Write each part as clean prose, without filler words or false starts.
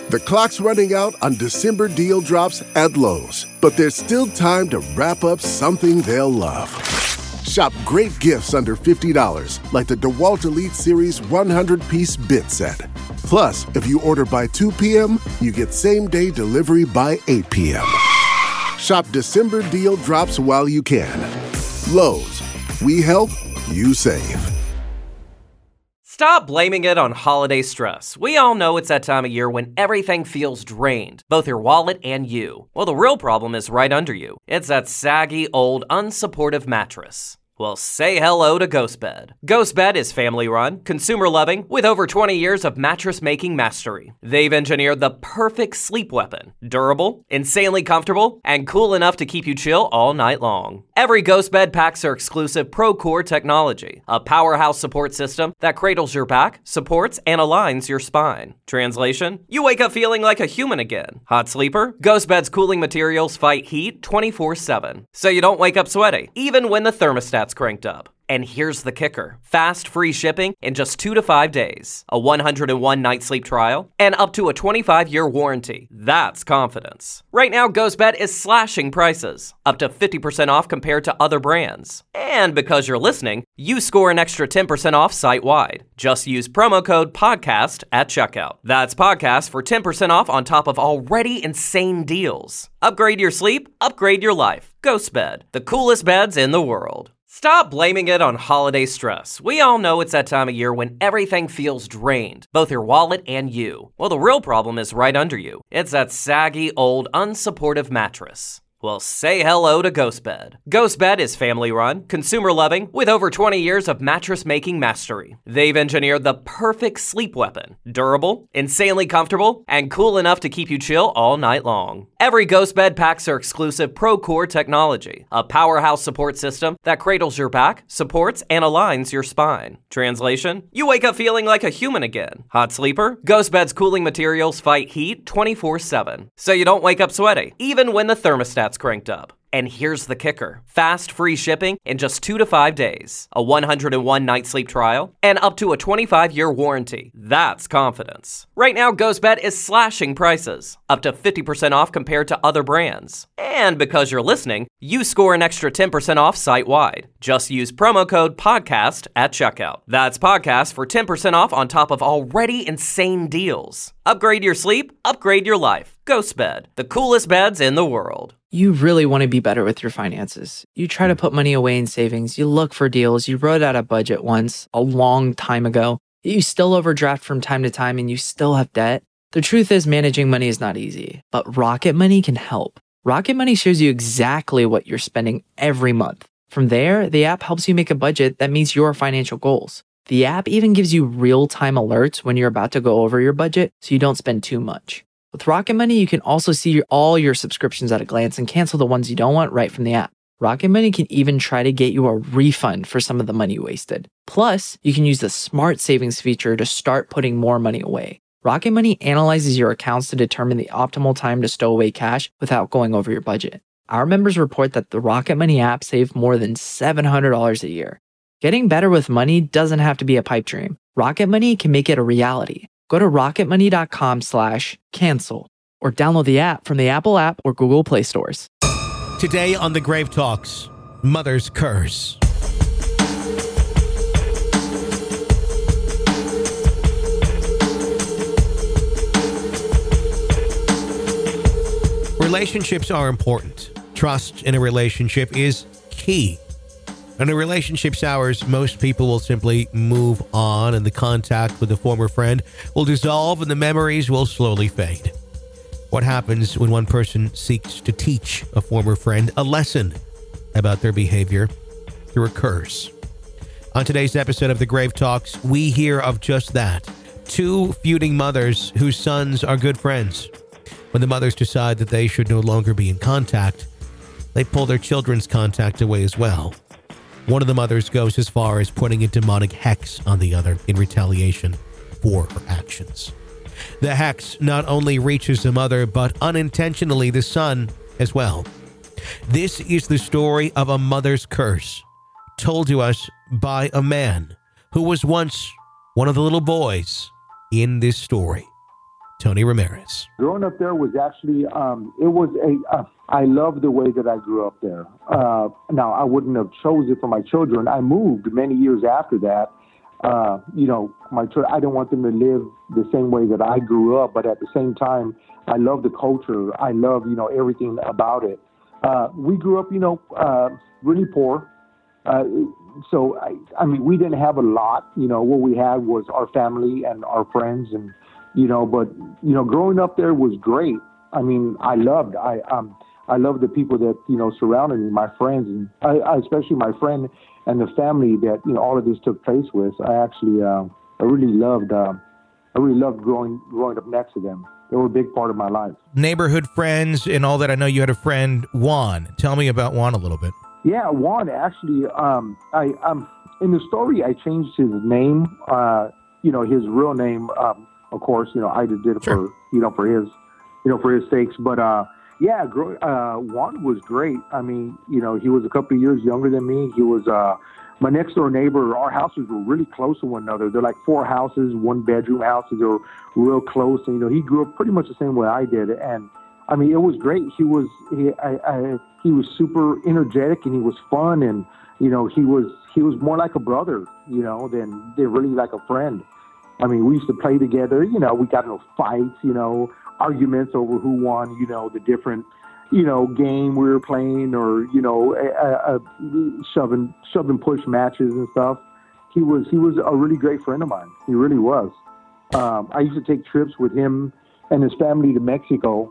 The clock's running out on December deal drops at Lowe's, but there's still time to wrap up something they'll love. Shop great gifts under $50, like the DeWalt Elite Series 100-piece bit set. Plus, if you order by 2 p.m., you get same-day delivery by 8 p.m. Shop December deal drops while you can. Lowe's, we help, you save. Stop blaming it on holiday stress. We all know it's that time of year when everything feels drained, both your wallet and you. Well, the real problem is right under you. It's that saggy, old, unsupportive mattress. Well, say hello to GhostBed. GhostBed is family-run, consumer-loving, with over 20 years of mattress-making mastery. They've engineered the perfect sleep weapon. Durable, insanely comfortable, and cool enough to keep you chill all night long. Every GhostBed packs their exclusive ProCore technology, a powerhouse support system that cradles your back, supports, and aligns your spine. Translation? You wake up feeling like a human again. Hot sleeper? GhostBed's cooling materials fight heat 24/7, so you don't wake up sweaty, even when the thermostat's cranked up. And here's the kicker. Fast, free shipping in just 2 to 5 days, a 101-night sleep trial, and up to a 25-year warranty. That's confidence. Right now, GhostBed is slashing prices, up to 50% off compared to other brands. And because you're listening, you score an extra 10% off site-wide. Just use promo code PODCAST at checkout. That's PODCAST for 10% off on top of already insane deals. Upgrade your sleep, upgrade your life. GhostBed, the coolest beds in the world. Stop blaming it on holiday stress. We all know it's that time of year when everything feels drained, both your wallet and you. Well, the real problem is right under you. It's that saggy, old, unsupportive mattress. Well, say hello to GhostBed. GhostBed is family-run, consumer-loving, with over 20 years of mattress-making mastery. They've engineered the perfect sleep weapon. Durable, insanely comfortable, and cool enough to keep you chill all night long. Every GhostBed packs their exclusive ProCore technology, a powerhouse support system that cradles your back, supports, and aligns your spine. Translation? You wake up feeling like a human again. Hot sleeper? GhostBed's cooling materials fight heat 24/7, so you don't wake up sweaty, even when the thermostat's cranked up. And here's the kicker. Fast, free shipping in just 2 to 5 days, a 101-night sleep trial, and up to a 25-year warranty. That's confidence. Right now, GhostBed is slashing prices, up to 50% off compared to other brands. And because you're listening, you score an extra 10% off site-wide. Just use promo code PODCAST at checkout. That's PODCAST for 10% off on top of already insane deals. Upgrade your sleep, upgrade your life. GhostBed, the coolest beds in the world. You really want to be better with your finances. You try to put money away in savings. You look for deals. You wrote out a budget once a long time ago. You still overdraft from time to time and you still have debt. The truth is managing money is not easy, but Rocket Money can help. Rocket Money shows you exactly what you're spending every month. From there, the app helps you make a budget that meets your financial goals. The app even gives you real-time alerts when you're about to go over your budget so you don't spend too much. With Rocket Money, you can also see all your subscriptions at a glance and cancel the ones you don't want right from the app. Rocket Money can even try to get you a refund for some of the money wasted. Plus, you can use the Smart Savings feature to start putting more money away. Rocket Money analyzes your accounts to determine the optimal time to stow away cash without going over your budget. Our members report that the Rocket Money app saved more than $700 a year. Getting better with money doesn't have to be a pipe dream. Rocket Money can make it a reality. Go to rocketmoney.com/cancel or download the app from the Apple app or Google Play stores. Today on The Grave Talks, Mother's Curse. Relationships are important. Trust in a relationship is key. In a relationship sours, most people will simply move on and the contact with a former friend will dissolve and the memories will slowly fade. What happens when one person seeks to teach a former friend a lesson about their behavior through a curse? On today's episode of The Grave Talks, we hear of just that. 2 feuding mothers whose sons are good friends. When the mothers decide that they should no longer be in contact, they pull their children's contact away as well. One of the mothers goes as far as putting a demonic hex on the other in retaliation for her actions. The hex not only reaches the mother, but unintentionally the son as well. This is the story of a mother's curse, told to us by a man who was once one of the little boys in this story. Tony Ramirez. Growing up there was actually, I love the way that I grew up there. Now, I wouldn't have chosen it for my children. I moved many years after that. I didn't want them to live the same way that I grew up, but at the same time, I love the culture. I love, everything about it. We grew up, really poor. So, we didn't have a lot. What we had was our family and our friends, and growing up there was great. I loved the people that, surrounded me, my friends, and I especially my friend and the family that, all of this took place with. I really loved growing up next to them. They were a big part of my life. Neighborhood friends and all that. I know you had a friend, Juan. Tell me about Juan a little bit. Yeah, Juan, actually, in the story, I changed his name, his real name, of course, I just did it Sure. for his sakes. But, Juan was great. He was a couple of years younger than me. He was, my next door neighbor. Our houses were really close to one another. They're like 4 houses, 1-bedroom houses. They were real close. And, he grew up pretty much the same way I did. And, it was great. He was super energetic, and he was fun, and he was more like a brother, than really like a friend. We used to play together. We got into fights, arguments over who won, the different, game we were playing, or shove and push matches and stuff. He was a really great friend of mine. He really was. I used to take trips with him and his family to Mexico.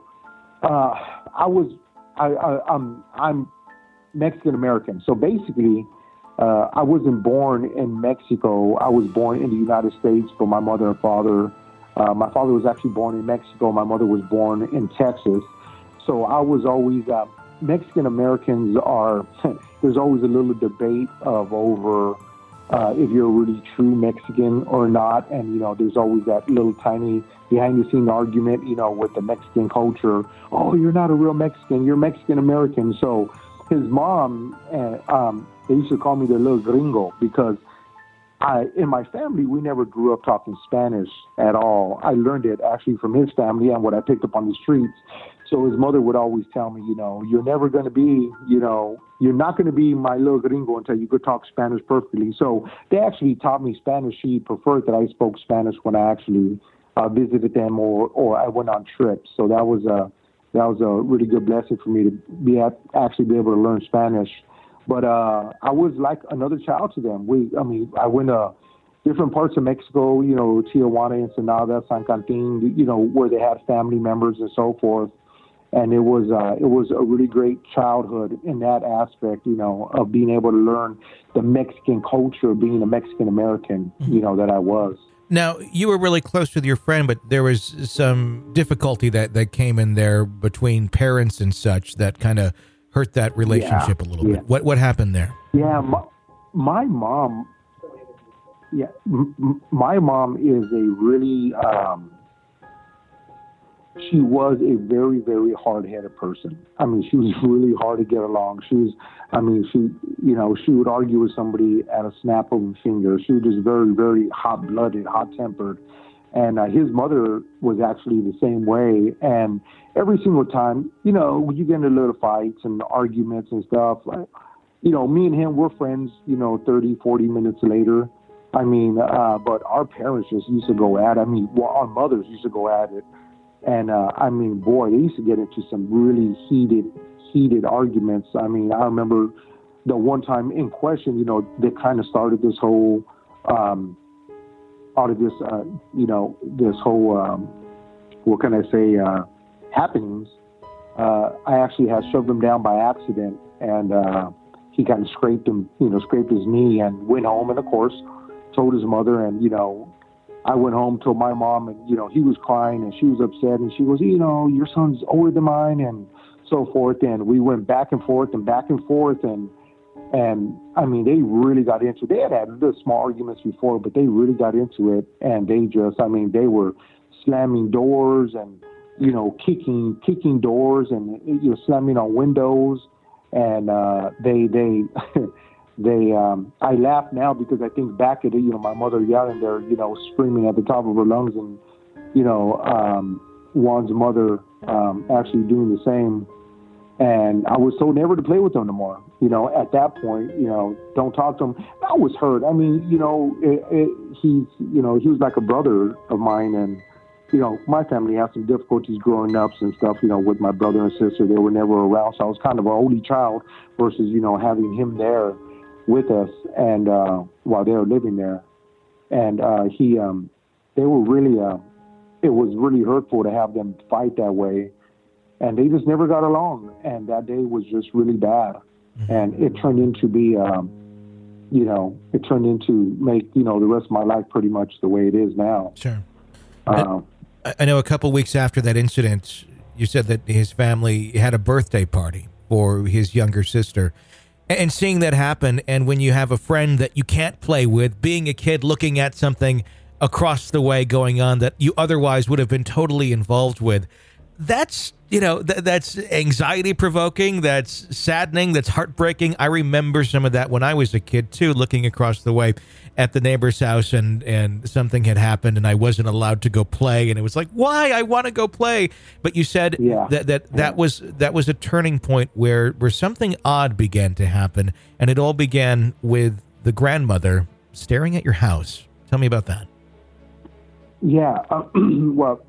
I'm Mexican American, so basically, I wasn't born in Mexico. I was born in the United States from my mother and father. My father was actually born in Mexico. My mother was born in Texas. So I was always Mexican Americans are. There's always a little debate over if you're a really true Mexican or not, and there's always that little tiny behind-the-scene argument, with the Mexican culture. Oh, you're not a real Mexican. You're Mexican American. So his mom, they used to call me the little gringo because in my family, we never grew up talking Spanish at all. I learned it actually from his family and what I picked up on the streets. So his mother would always tell me, you're never going to be, you're not going to be my little gringo until you could talk Spanish perfectly. So they actually taught me Spanish. She preferred that I spoke Spanish when I actually visited them or I went on trips. So that was a really good blessing for me to actually be able to learn Spanish. But I was like another child to them. I went to different parts of Mexico, Tijuana, Ensenada, San Quintin, where they had family members and so forth. And it was a really great childhood in that aspect, of being able to learn the Mexican culture, being a Mexican American, that I was. Now, you were really close with your friend, but there was some difficulty that came in there between parents and such that kind of hurt that relationship a little bit. What happened there? Yeah, my mom. Yeah, my mom is a really. She was a very, very hard-headed person. She was really hard to get along. She would argue with somebody at a snap of a finger. She was just very, very hot-blooded, hot-tempered. And his mother was actually the same way. And every single time, you get into little fights and arguments and stuff. Me and him, we're friends, 30, 40 minutes later. But our parents just used to go at it. Our mothers used to go at it. And, boy, they used to get into some really heated arguments. I remember the one time in question, that kind of started this whole, happenings. I actually had shoved him down by accident, and he kind of scraped his knee and went home, and of course told his mother, and, I went home, told my mom, and, he was crying and she was upset, and she goes, your son's older than mine and so forth. And we went back and forth. And they really got into it. They had little small arguments before, but they really got into it. And they just, they were slamming doors and, kicking doors and, slamming on windows. And, I laugh now because I think back at it, my mother yelling there, screaming at the top of her lungs and, Juan's mother actually doing the same. And I was told never to play with him no more. At that point, don't talk to him. I was hurt. I mean, he was like a brother of mine. And, my family had some difficulties growing up and stuff, with my brother and sister. They were never around. So I was kind of an only child versus, having him there with us and while they were living there. And they were really, it was really hurtful to have them fight that way. And they just never got along. And that day was just really bad. Mm-hmm. And it turned into be, it turned into make, the rest of my life pretty much the way it is now. Sure. I know a couple weeks after that incident, you said that his family had a birthday party for his younger sister. And seeing that happen, and when you have a friend that you can't play with, being a kid looking at something across the way going on that you otherwise would have been totally involved with, that's, that's anxiety provoking, that's saddening, that's heartbreaking. I remember some of that when I was a kid too, looking across the way at the neighbor's house and something had happened and I wasn't allowed to go play. And it was like, why? I want to go play. But you said that was a turning point where something odd began to happen. And it all began with the grandmother staring at your house. Tell me about that. Yeah. Well,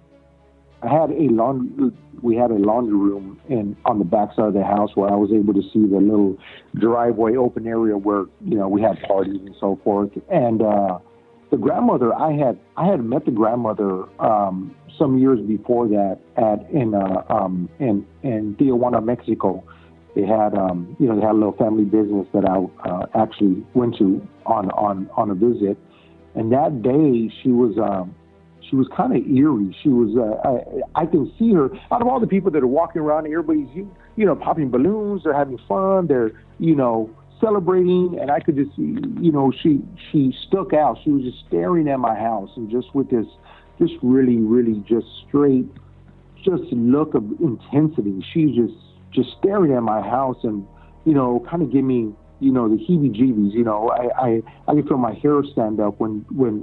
we had a laundry room on the backside of the house where I was able to see the little driveway open area where, we had parties and so forth. And the grandmother, I had met the grandmother some years before that in Tijuana, Mexico. They had they had a little family business that I actually went to on a visit. And that day she was kind of eerie. She was, I can see her, out of all the people that are walking around, everybody's, popping balloons, they're having fun, they're, celebrating, and I could just see, she stuck out. She was just staring at my house and just with this, just really, really just straight, just look of intensity. She's just staring at my house and, kind of give me, the heebie-jeebies. I could feel my hair stand up when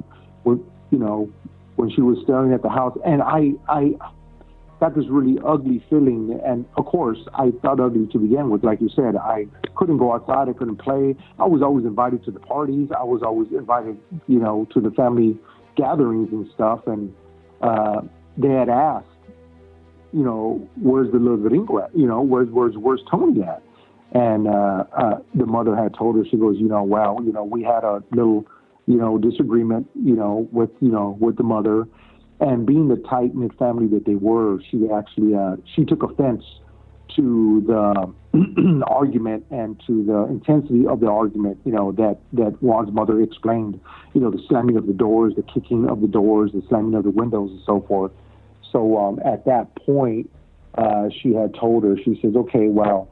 she was staring at the house, and I got this really ugly feeling. And of course, I felt ugly to begin with. Like you said, I couldn't go outside. I couldn't play. I was always invited to the parties. I was always invited, to the family gatherings and stuff. And they had asked, where's the little gringo at? Where's Tony at? And the mother had told her, she goes, we had a little disagreement, with the mother, and being the tight-knit family that they were, she actually, she took offense to the argument and to the intensity of the argument, that Juan's mother explained, the slamming of the doors, the kicking of the doors, the slamming of the windows and so forth. So, at that point, she had told her, she says, okay, well,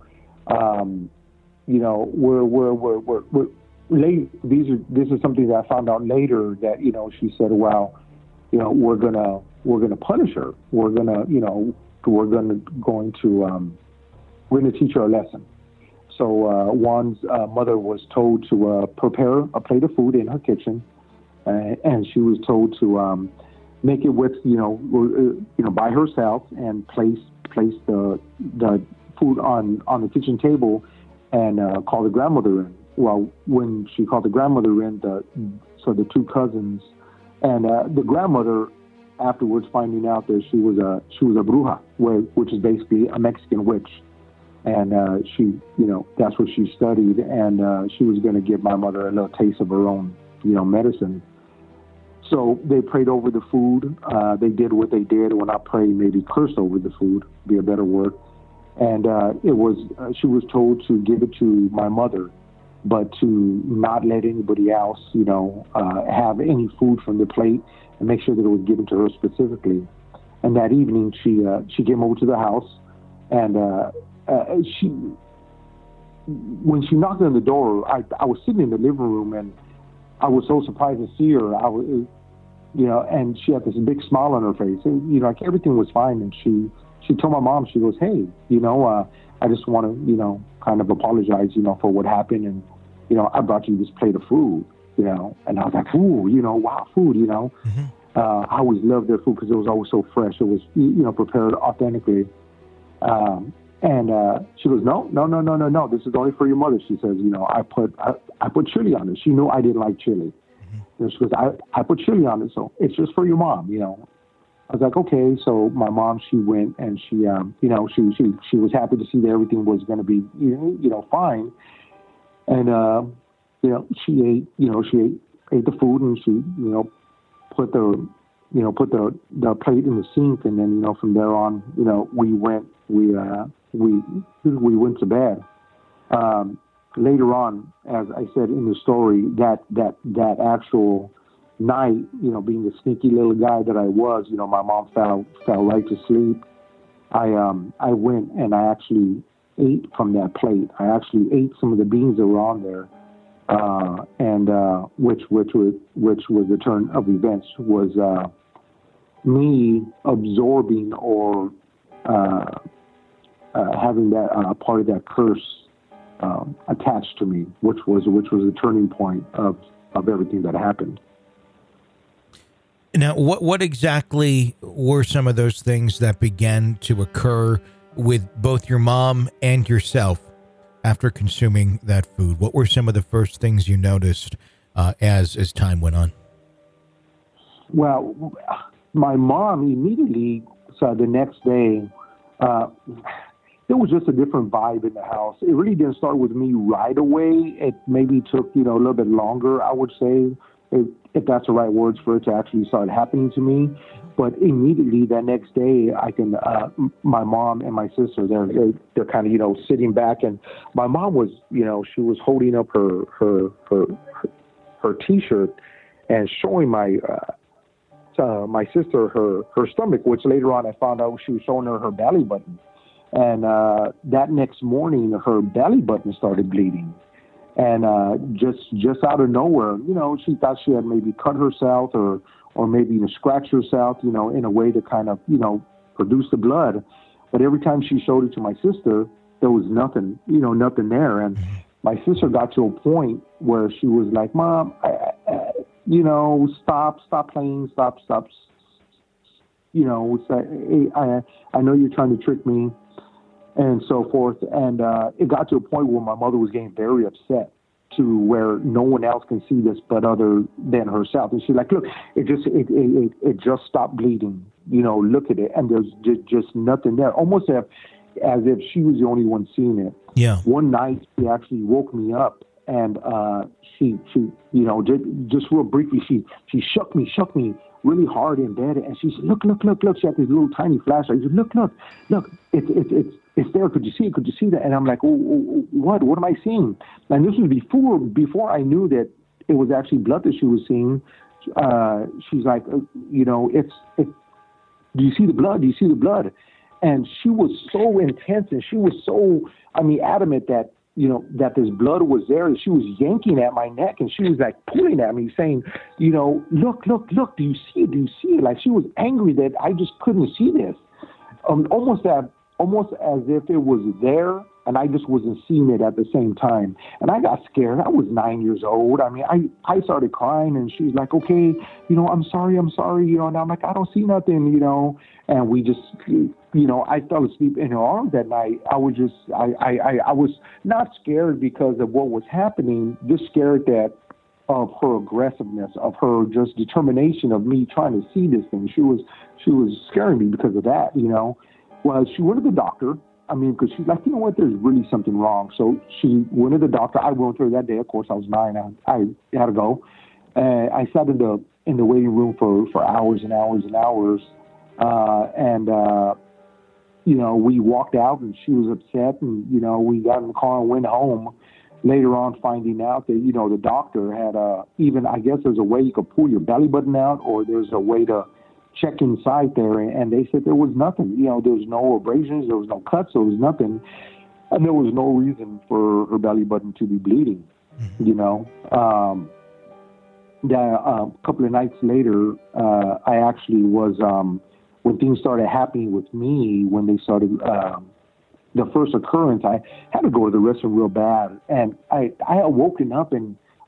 we're late. This is something that I found out later that, she said, well, we're gonna punish her. We're gonna teach her a lesson. So Juan's mother was told to prepare a plate of food in her kitchen, and she was told to make it with by herself and place the food on the kitchen table and call the grandmother in. Well, when she called the grandmother in, the two cousins and the grandmother afterwards finding out that she was a bruja, which is basically a Mexican witch, and she that's what she studied, and she was going to give my mother a little taste of her own medicine. So they prayed over the food. They did what they did. When I pray, maybe curse over the food, be a better word. And she was told to give it to my mother, but to not let anybody else, have any food from the plate, and make sure that it was given to her specifically. And that evening, she came over to the house, and when she knocked on the door, I was sitting in the living room, and I was so surprised to see her. I was, and she had this big smile on her face, and like everything was fine. And she told my mom, she goes, hey, I just want to, kind of apologize, for what happened. And, I brought you this plate of food, and I was like, ooh, wow, food, Mm-hmm. I always loved their food because it was always so fresh. It was, prepared authentically. And she goes, no. This is only for your mother. She says, I put chili on it. She knew I didn't like chili. And she goes, I put chili on it, so it's just for your mom, I was like, okay. So my mom, she went and she was happy to see that everything was going to be, fine. And, she ate the food, and she, put the plate in the sink. And then, from there on, we went to bed. Later on, as I said in the story, that actual night, being the sneaky little guy that I was, my mom fell right to sleep. I went and I actually ate from that plate. I actually ate some of the beans that were on there, and which was the turn of events, was me absorbing or having that part of that curse attached to me, which was the turning point of everything that happened. Now, what exactly were some of those things that began to occur with both your mom and yourself after consuming that food? What were some of the first things you noticed as time went on? Well, my mom immediately, so the next day, there was just a different vibe in the house. It really didn't start with me right away. It maybe took, a little bit longer, I would say, if that's the right words for it to actually start happening to me. But immediately that next day, my mom and my sister, they're kind of, sitting back, and my mom was, she was holding up her T-shirt and showing my sister her stomach, which later on I found out she was showing her belly button. And that next morning, her belly button started bleeding. And just out of nowhere, she thought she had maybe cut herself or maybe scratched herself, in a way to kind of, produce the blood. But every time she showed it to my sister, there was nothing, nothing there. And my sister got to a point where she was like, Mom, stop playing, stop. I know you're trying to trick me, and so forth. And it got to a point where my mother was getting very upset, to where no one else can see this but other than herself. And she's like, look, it just stopped bleeding. Look at it. And there's just nothing there. Almost as if she was the only one seeing it. Yeah. One night she actually woke me up, and she just real briefly, she shook me really hard in bed, and she said, look. She had this little tiny flashlight. She said, look, it's there. Could you see it? Could you see that? And I'm like, oh, what am I seeing? And this was before I knew that it was actually blood that she was seeing. She's like, do you see the blood? Do you see the blood? And she was so intense, and she was so, adamant that, that this blood was there, and she was yanking at my neck, and she was like pulling at me, saying, look, do you see it? Do you see it? Like, she was angry that I just couldn't see this. Almost as if it was there, and I just wasn't seeing it at the same time. And I got scared. I was 9 years old. I started crying, and she's like, okay, I'm sorry. And I'm like, I don't see nothing, and we just, I fell asleep in her arms that night. I was not scared because of what was happening, just scared of her aggressiveness, of her just determination of me trying to see this thing. She was scaring me because of that, Well, she went to the doctor. Because she's like, there's really something wrong. So she went to the doctor. I went to her that day. Of course, I was 9. I had to go. I sat in the waiting room for hours and hours and hours. We walked out, and she was upset. And, we got in the car and went home. Later on, finding out that, the doctor had even, I guess there's a way you could pull your belly button out, or there's a way to check inside there, and they said there was nothing. There was no abrasions, there was no cuts, there was nothing, and there was no reason for her belly button to be bleeding. A couple of nights later, I actually was when things started happening with me, when they started the first occurrence, I had to go to the restroom real bad, and I had woken up, and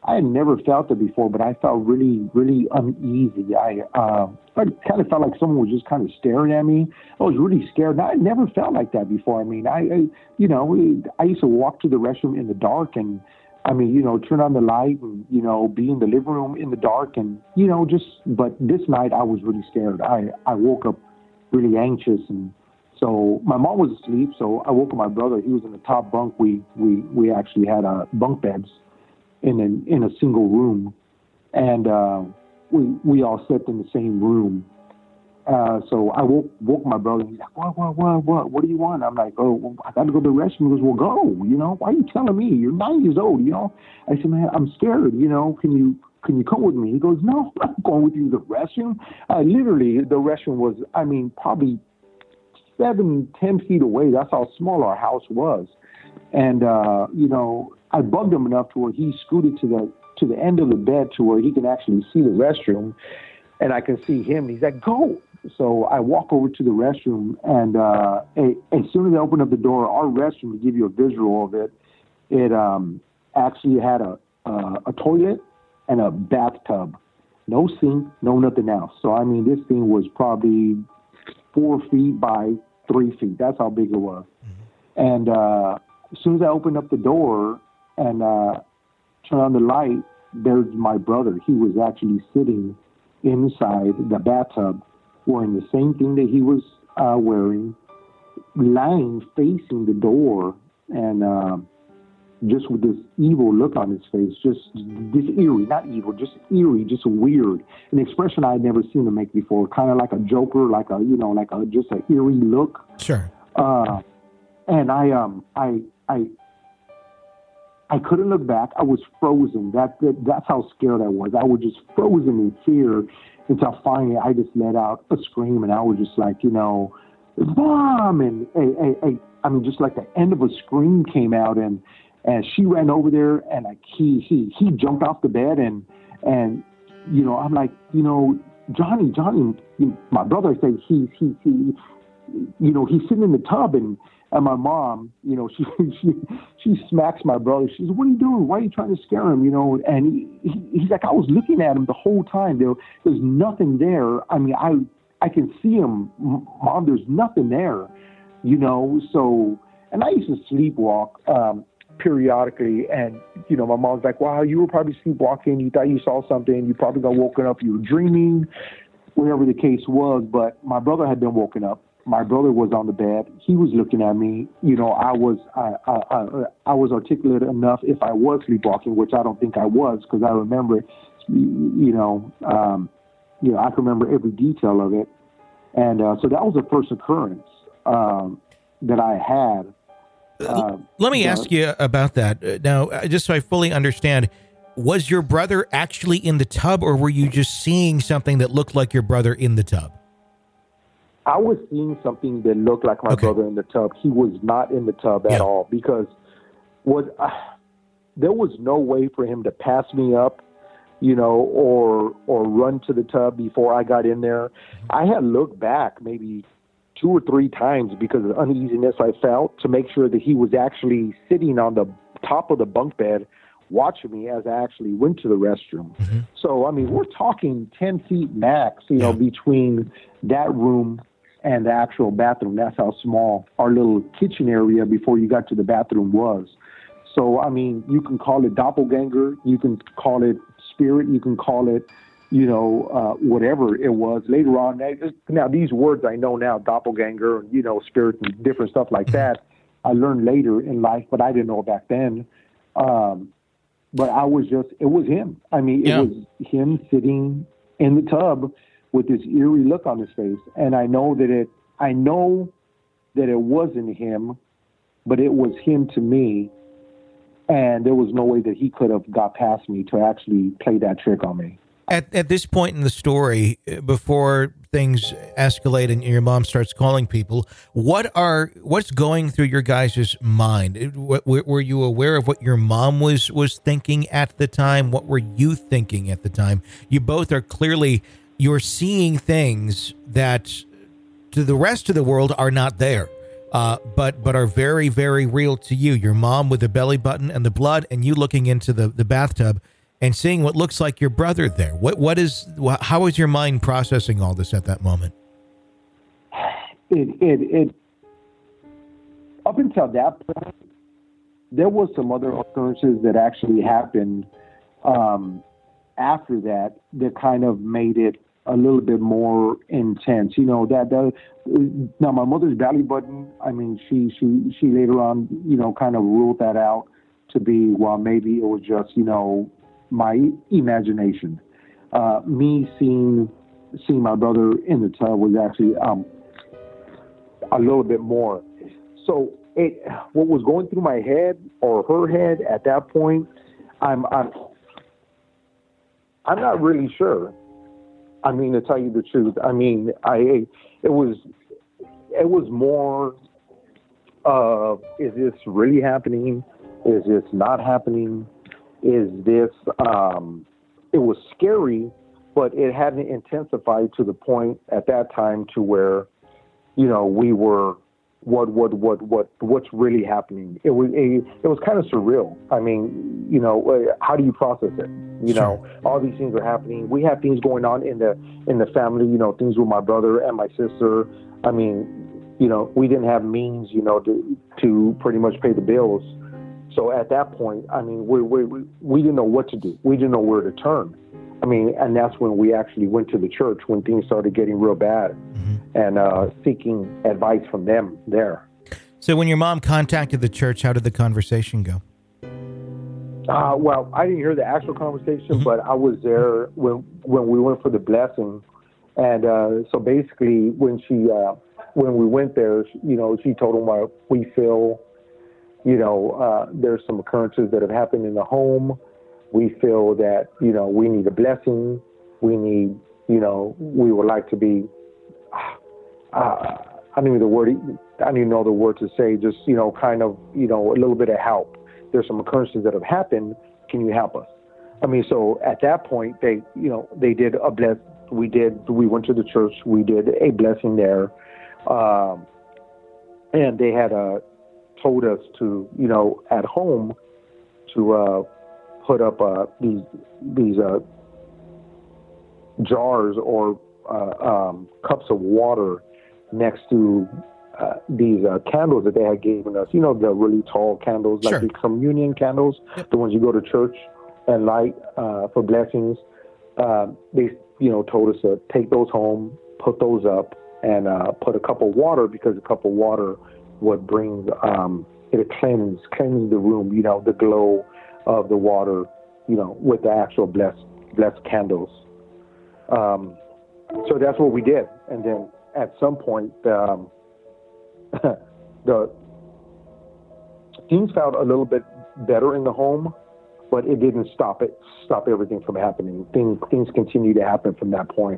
I had never felt it before, but I felt really, really uneasy. I kind of felt like someone was just kind of staring at me. I was really scared. And I had never felt like that before. I mean, I used to walk to the restroom in the dark and, I mean, turn on the light and, be in the living room in the dark and, but this night I was really scared. I woke up really anxious, and so my mom was asleep. So I woke up my brother. He was in the top bunk. We actually had bunk beds in a single room, and we all slept in the same room. So I woke my brother. He's like, what do you want? I'm like, oh, I got to go to the restroom. He goes, well, go, why are you telling me? You're 9 years old, I said, man, I'm scared, can you come with me? He goes, no, I'm not going with you to the restroom. Literally, the restroom was, probably 7-10 feet away. That's how small our house was. And, I bugged him enough to where he scooted to the end of the bed to where he can actually see the restroom, and I can see him. And he's like, go. So I walk over to the restroom, and as soon as I open up the door, our restroom, to give you a visual of it, it actually had a toilet and a bathtub. No sink, no nothing else. So, this thing was probably 4 feet by 3 feet. That's how big it was. Mm-hmm. And as soon as I opened up the door and turned on the light, there's my brother. He was actually sitting inside the bathtub, wearing the same thing that he was wearing, lying facing the door, and just with this evil look on his face, just this eerie, not evil, just eerie, just weird, an expression I had never seen him make before, kind of like a Joker, like just an eerie look. Sure. And I couldn't look back. I was frozen. That's how scared I was. I was just frozen in fear until finally I just let out a scream, and I was just like, Mom! And just like the end of a scream came out, and she ran over there, and like he jumped off the bed, and I'm like, Johnny, my brother said he's sitting in the tub, and my mom, she smacks my brother. She says, what are you doing? Why are you trying to scare him? And he's like, I was looking at him the whole time. There's nothing there. I can see him, Mom, there's nothing there, so, and I used to sleepwalk, periodically, and my mom's like, wow, you were probably sleepwalking, you thought you saw something, you probably got woken up, you were dreaming, whatever the case was. But my brother had been woken up. My brother was on the bed. He was looking at me. I was articulate enough if I was sleepwalking, which I don't think I was, because I remember, I can remember every detail of it. And so that was the first occurrence that I had. Let me ask you about that. Now, just so I fully understand, was your brother actually in the tub, or were you just seeing something that looked like your brother in the tub? I was seeing something that looked like my brother in the tub. He was not in the tub at all, because there was no way for him to pass me up, or run to the tub before I got in there. I had looked back maybe 2 or 3 times because of the uneasiness I felt, to make sure that he was actually sitting on the top of the bunk bed watching me as I actually went to the restroom. Mm-hmm. So, we're talking 10 feet max, between that room and the actual bathroom. That's how small our little kitchen area before you got to the bathroom was. So, you can call it doppelganger, you can call it spirit, you can call it, whatever it was. Later on, now these words I know now, doppelganger, spirit and different stuff like that, I learned later in life, but I didn't know back then. But it was him. It was him sitting in the tub with this eerie look on his face. And I know that it wasn't him, but it was him to me. And there was no way that he could have got past me to actually play that trick on me. At this point in the story, before things escalate and your mom starts calling people, what's going through your guys' mind? Were you aware of what your mom was thinking at the time? What were you thinking at the time? You both are clearly, you're seeing things that to the rest of the world are not there, but are very, very real to you. Your mom with the belly button and the blood, and you looking into the bathtub. and seeing what looks like your brother there. How is your mind processing all this at that moment? It up until that point, there was some other occurrences that actually happened after that kind of made it a little bit more intense. Now my mother's belly button, I mean, she later on, kind of ruled that out to be, well, maybe it was just, my imagination. Me seeing my brother in the tub was actually a little bit more. So what was going through my head or her head at that point, I'm not really sure. I mean, to tell you the truth, I mean, it was more of, is this really happening? Is this not happening? Is this, it was scary, but it hadn't intensified to the point at that time to where, we were, what's really happening? It was kind of surreal. I mean, how do you process it? All these things are happening. We have things going on in the family, things with my brother and my sister. I mean, we didn't have means, to pretty much pay the bills. So at that point, I mean, we didn't know what to do. We didn't know where to turn. I mean, and that's when we actually went to the church when things started getting real bad, and seeking advice from them there. So when your mom contacted the church, how did the conversation go? Well, I didn't hear the actual conversation, but I was there when we went for the blessing. And so basically when we went there, she told them we feel, there's some occurrences that have happened in the home. We feel that, we need a blessing. We need, we would like to be, I don't even know the word to say, just, kind of, a little bit of help. There's some occurrences that have happened. Can you help us? I mean, so at that point, they did a bless. We went to the church. We did a blessing there. And they had told us to, at home to put up these jars or cups of water next to these candles that they had given us. The really tall candles, like the communion candles, the ones you go to church and light for blessings. They, told us to take those home, put those up, and put a cup of water, because a cup of water would bring, it cleanse the room, the glow of the water, with the actual blessed candles. So that's what we did. And then at some point, the things felt a little bit better in the home, but it didn't stop everything from happening. Things continue to happen from that point.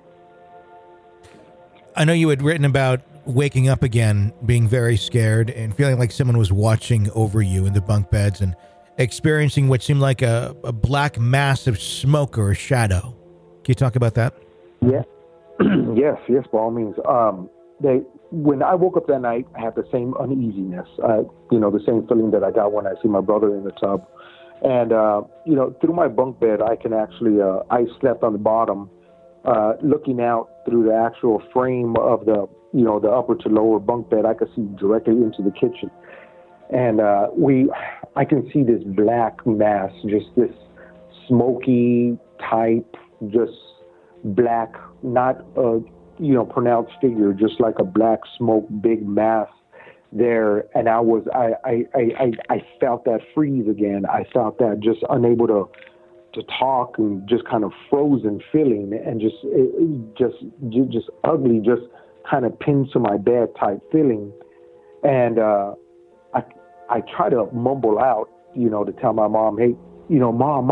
I know you had written about waking up again, being very scared and feeling like someone was watching over you in the bunk beds and experiencing what seemed like a black mass of smoke or a shadow. Can you talk about that? Yeah. yes, by all means. When I woke up that night, I had the same uneasiness, the same feeling that I got when I see my brother in the tub. And, through my bunk bed, I can actually, I slept on the bottom, looking out through the actual frame of the upper to lower bunk bed. I could see directly into the kitchen. And I can see this black mass, just this smoky type, just black, not a pronounced figure, just like a black smoke, big mass there. And I felt that freeze again. I felt that just unable to talk, and just kind of frozen feeling, and just ugly, just kind of pinned to my bed type feeling. And I try to mumble out, to tell my mom, hey, Mom,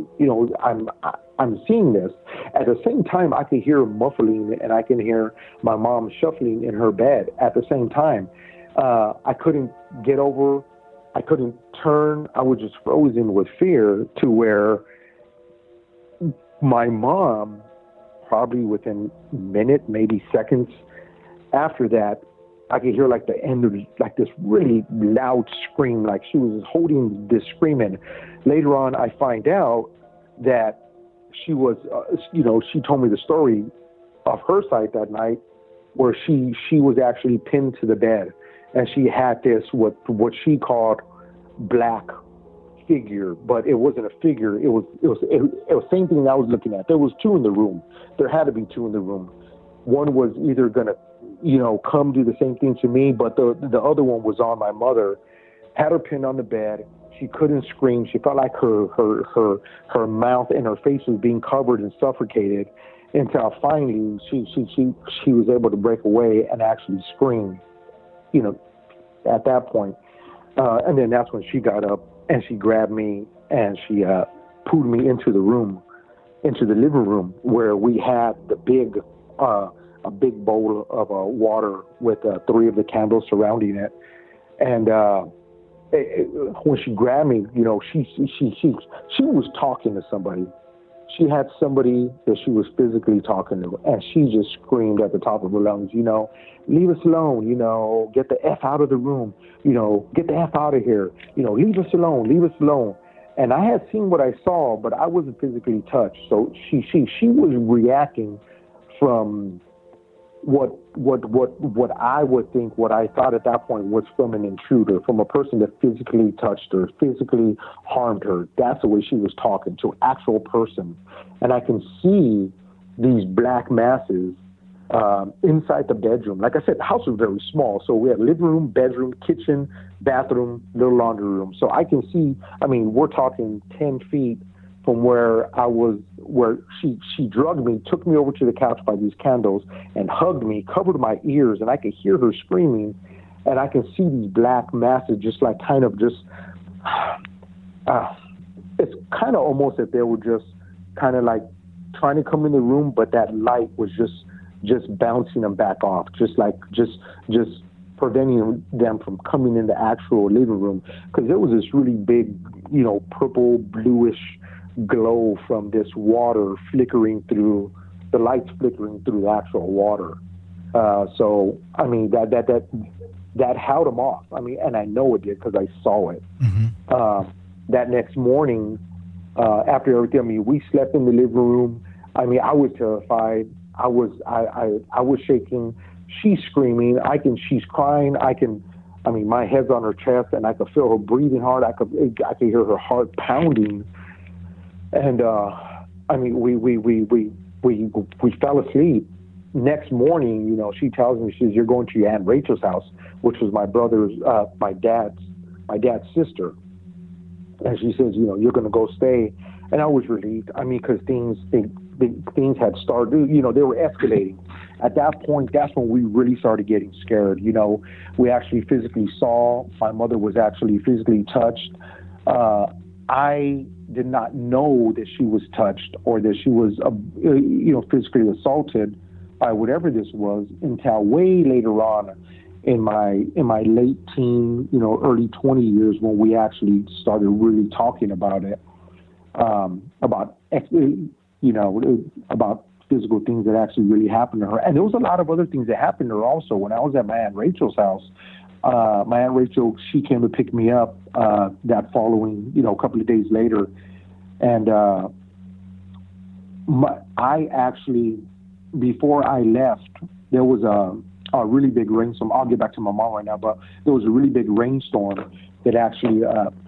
I'm seeing this. At the same time, I could hear muffling, and I can hear my mom shuffling in her bed at the same time. I couldn't get over. I couldn't turn. I was just frozen with fear, to where my mom, probably within a minute, maybe seconds after that, I could hear like the end of like this really loud scream, like she was holding this screaming. Later on, I find out that she was, she told me the story of her side that night, where she was actually pinned to the bed, and she had this what she called black figure, but it wasn't a figure. It was the same thing I was looking at. There was two in the room. There had to be two in the room. One was either gonna, come do the same thing to me, but the other one was on my mother. Had her pinned on the bed. She couldn't scream. She felt like her mouth and her face was being covered and suffocated, until finally she was able to break away and actually scream. At that point, and then that's when she got up and she grabbed me and she pulled me into the living room where we had the a big bowl of water with 3 of the candles surrounding it. And when she grabbed me, she was talking to somebody. She had somebody that she was physically talking to, and she just screamed at the top of her lungs, leave us alone, get the F out of the room, get the F out of here, leave us alone. And I had seen what I saw, but I wasn't physically touched. So she was reacting from what I would think, what I thought at that point was from an intruder, from a person that physically touched her, physically harmed her. That's the way she was talking to an actual person. And I can see these black masses inside the bedroom. Like I said, the house was very small. So we had living room, bedroom, kitchen, bathroom, little laundry room. So I can see, we're talking 10 feet from where I was, where she drugged me, took me over to the couch by these candles and hugged me, covered my ears, and I could hear her screaming, and I can see these black masses just like kind of just, it's kind of almost that they were just kind of like trying to come in the room, but that light was just bouncing them back off, just preventing them from coming in the actual living room, because there was this really big, purple, bluish glow from this water flickering through the lights, flickering through the actual water. So that held them off. And I know it did because I saw it. Mm-hmm. That next morning, after everything, we slept in the living room. I was terrified. I was shaking. She's screaming. She's crying. My head's on her chest, and I could feel her breathing hard. I could hear her heart pounding. And we fell asleep. Next morning, she tells me, she says, "You're going to your Aunt Rachel's house," which was my dad's sister. And she says, "You're going to go stay." And I was relieved. Because things had started. They were escalating. At that point, that's when we really started getting scared. We actually physically saw my mother was actually physically touched. I did not know that she was touched or that she was, physically assaulted by whatever this was until way later on in my late teen, early 20 years, when we actually started really talking about it, about physical things that actually really happened to her. And there was a lot of other things that happened to her also. When I was at my Aunt Rachel's house, my Aunt Rachel, she came to pick me up that following, a couple of days later. And I actually, before I left, there was a really big rainstorm. I'll get back to my mom right now, but there was a really big rainstorm that actually,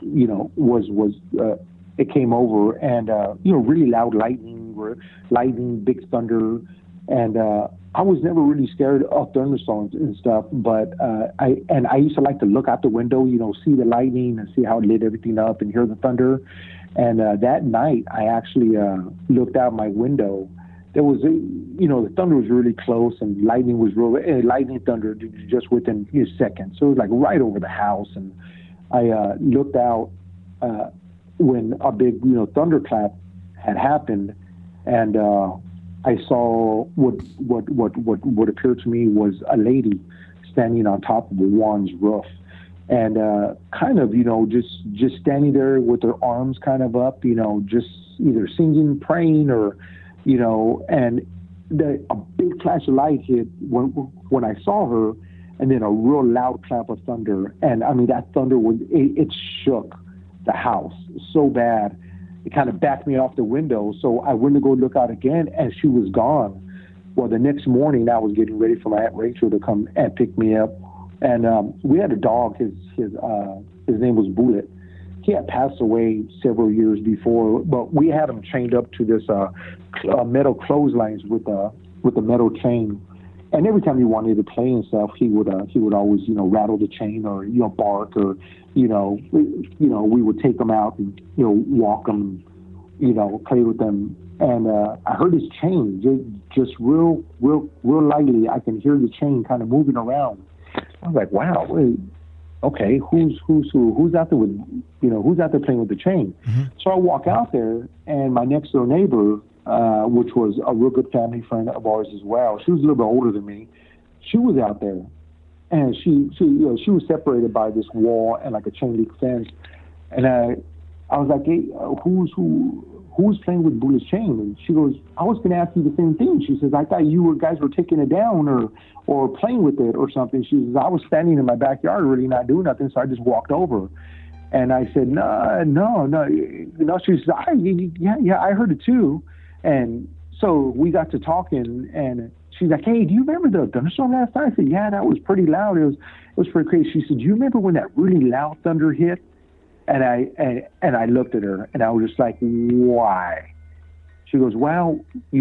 it came over, and, really loud lightning, big thunder. And I was never really scared of thunderstorms and stuff, but I used to like to look out the window, see the lightning and see how it lit everything up and hear the thunder. And that night, I actually looked out my window. There was, the thunder was really close, and lightning thunder just within seconds. So it was like right over the house. And I looked out when a big, thunderclap had happened, and I saw what appeared to me was a lady standing on top of the one's roof, and kind of, just standing there with her arms kind of up, just either singing, praying, or, and a big flash of light hit when I saw her, and then a real loud clap of thunder. And that thunder it shook the house so bad. it kind of backed me off the window. So I went to go look out again, and she was gone. Well, the next morning, I was getting ready for my Aunt Rachel to come and pick me up. And we had a dog. His name was Bullet. He had passed away several years before, but we had him chained up to this metal clotheslines with a metal chain. And every time he wanted to play and stuff, he would always, rattle the chain or, bark or, we would take him out and, walk him, play with them. And I heard his chain just real lightly. I can hear the chain kind of moving around. I was like, wow, okay, who's out there with, who's out there playing with the chain? Mm-hmm. So I walk out there, and my next door neighbor, which was a real good family friend of ours as well. She was a little bit older than me. She was out there, and she was separated by this wall and like a chain link fence. And I was like, hey, who's playing with Bullet's chain? And she goes, I was going to ask you the same thing. She says, I thought you guys were taking it down or playing with it or something. She says, I was standing in my backyard really not doing nothing, so I just walked over. And I said, no. She says, yeah, I heard it too. And so we got to talking, and she's like, hey, do you remember the thunderstorm last night? I said, yeah, that was pretty loud. It was pretty crazy. She said, do you remember when that really loud thunder hit? And I looked at her, and I was just like, why? She goes, well,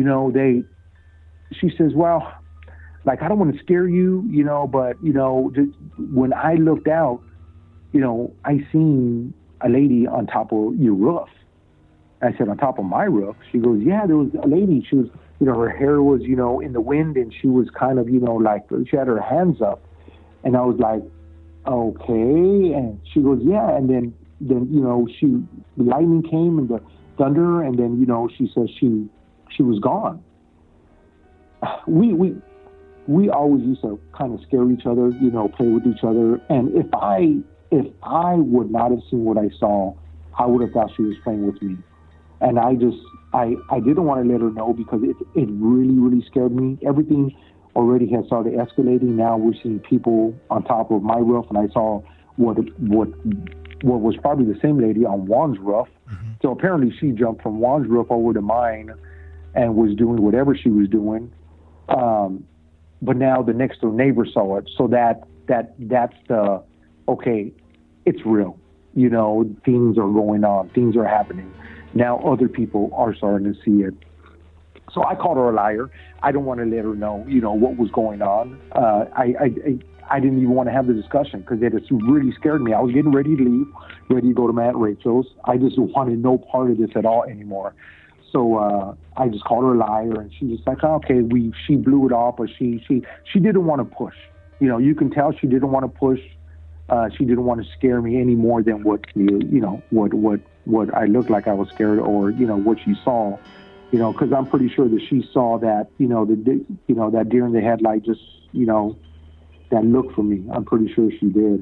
she says, well, like, I don't want to scare you, but, when I looked out, I seen a lady on top of your roof. I said, on top of my roof? She goes, yeah, there was a lady. She was, her hair was, in the wind, and she was kind of, like, she had her hands up. And I was like, okay. And she goes, yeah. And then the lightning came and the thunder, and then, she says she was gone. We always used to kind of scare each other, play with each other. And if I would not have seen what I saw, I would have thought she was playing with me. And I didn't want to let her know because it really, really scared me. Everything already had started escalating. Now we're seeing people on top of my roof, and I saw what was probably the same lady on Juan's roof. Mm-hmm. So apparently she jumped from Juan's roof over to mine and was doing whatever she was doing. But now the next door neighbor saw it. So that's the, okay, it's real. Things are going on. Things are happening. Now other people are starting to see it. So I called her a liar. I don't want to let her know, what was going on. I didn't even want to have the discussion because it really scared me. I was getting ready to leave, ready to go to my Aunt Rachel's. I just wanted no part of this at all anymore. So I just called her a liar, and she's just like, oh, okay, she blew it off, but she didn't want to push. You can tell she didn't want to push. She didn't want to scare me any more than what I looked like I was scared, or what she saw. Because I'm pretty sure that she saw that that deer in the headlight just that look for me. I'm pretty sure she did.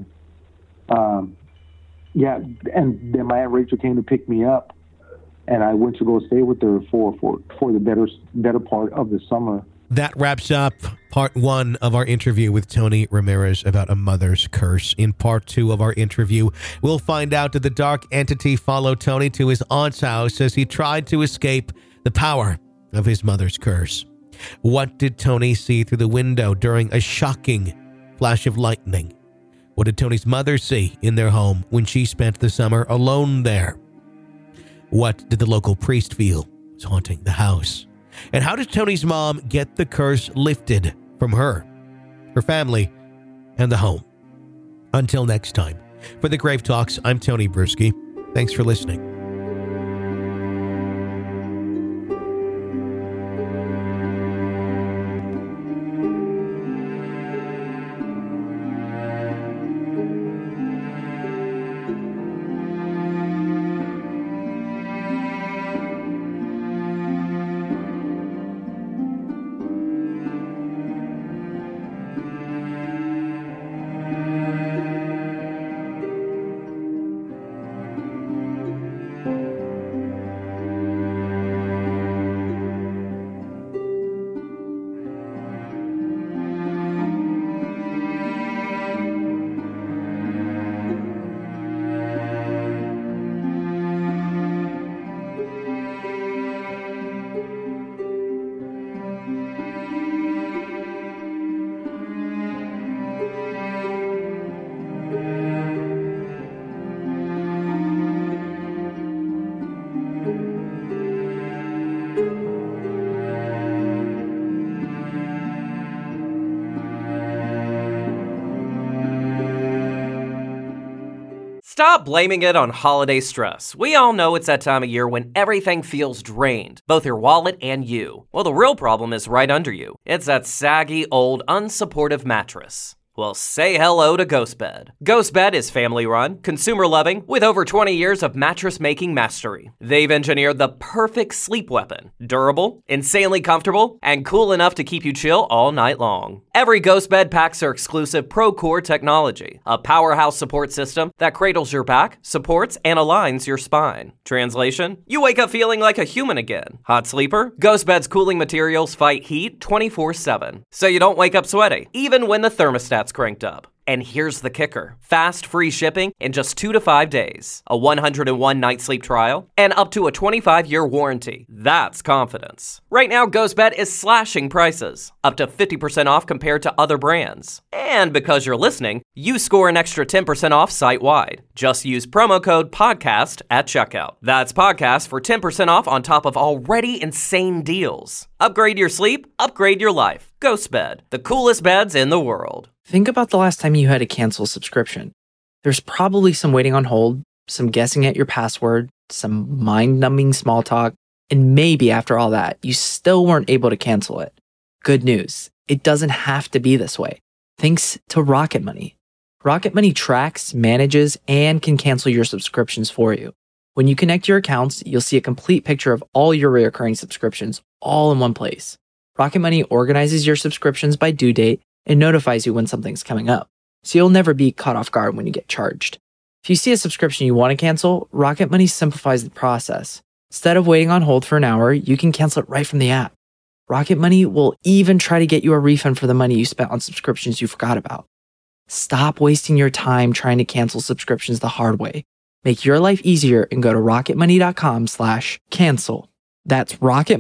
Yeah, and then my Aunt Rachel came to pick me up, and I went to go stay with her for the better part of the summer. That wraps up part one of our interview with Tony Ramirez about a mother's curse. In part two of our interview, we'll find out that the dark entity followed Tony to his aunt's house as he tried to escape the power of his mother's curse. What did Tony see through the window during a shocking flash of lightning? What did Tony's mother see in their home when she spent the summer alone there? What did the local priest feel was haunting the house? And how did Tony's mom get the curse lifted from her family, and the home? Until next time, for the Grave Talks, I'm Tony Brueski. Thanks for listening. Stop blaming it on holiday stress. We all know it's that time of year when everything feels drained, both your wallet and you. Well, the real problem is right under you. It's that saggy, old, unsupportive mattress. Well, say hello to GhostBed. GhostBed is family-run, consumer-loving, with over 20 years of mattress-making mastery. They've engineered the perfect sleep weapon. Durable, insanely comfortable, and cool enough to keep you chill all night long. Every GhostBed packs their exclusive ProCore technology, a powerhouse support system that cradles your back, supports, and aligns your spine. Translation? You wake up feeling like a human again. Hot sleeper? GhostBed's cooling materials fight heat 24/7, so you don't wake up sweaty, even when the thermostat's cranked up. And here's the kicker. Fast, free shipping in just 2 to 5 days, a 101-night sleep trial, and up to a 25-year warranty. That's confidence. Right now, GhostBed is slashing prices, up to 50% off compared to other brands. And because you're listening, you score an extra 10% off site-wide. Just use promo code PODCAST at checkout. That's PODCAST for 10% off on top of already insane deals. Upgrade your sleep, upgrade your life. GhostBed, the coolest beds in the world. Think about the last time you had to cancel a subscription. There's probably some waiting on hold, some guessing at your password, some mind-numbing small talk, and maybe after all that, you still weren't able to cancel it. Good news, it doesn't have to be this way. Thanks to Rocket Money. Rocket Money tracks, manages, and can cancel your subscriptions for you. When you connect your accounts, you'll see a complete picture of all your recurring subscriptions all in one place. Rocket Money organizes your subscriptions by due date and notifies you when something's coming up, so you'll never be caught off guard when you get charged. If you see a subscription you want to cancel, Rocket Money simplifies the process. Instead of waiting on hold for an hour, you can cancel it right from the app. Rocket Money will even try to get you a refund for the money you spent on subscriptions you forgot about. Stop wasting your time trying to cancel subscriptions the hard way. Make your life easier and go to rocketmoney.com/cancel. That's